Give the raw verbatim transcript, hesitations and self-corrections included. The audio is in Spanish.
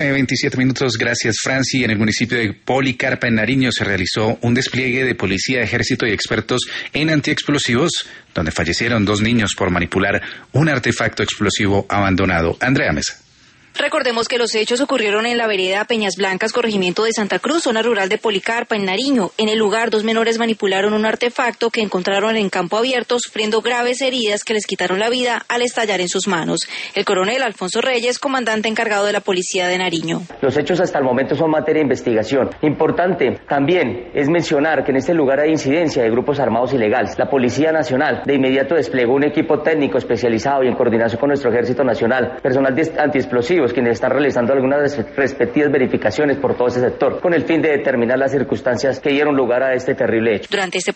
veintisiete minutos, gracias Franci. En el municipio de Policarpa, en Nariño, se realizó un despliegue de policía, ejército y expertos en antiexplosivos, donde fallecieron dos niños por manipular un artefacto explosivo abandonado. Andrea Mesa. Recordemos que los hechos ocurrieron en la vereda Peñas Blancas, corregimiento de Santa Cruz, zona rural de Policarpa, en Nariño. En el lugar, dos menores manipularon un artefacto que encontraron en campo abierto, sufriendo graves heridas que les quitaron la vida al estallar en sus manos. El coronel Alfonso Reyes, comandante encargado de la policía de Nariño. Los hechos hasta el momento son materia de investigación. Importante también es mencionar que en este lugar hay incidencia de grupos armados ilegales. La Policía Nacional de inmediato desplegó un equipo técnico especializado y en coordinación con nuestro Ejército Nacional, personal de antiexplosivos, quienes están realizando algunas respectivas verificaciones por todo ese sector, con el fin de determinar las circunstancias que dieron lugar a este terrible hecho. Durante este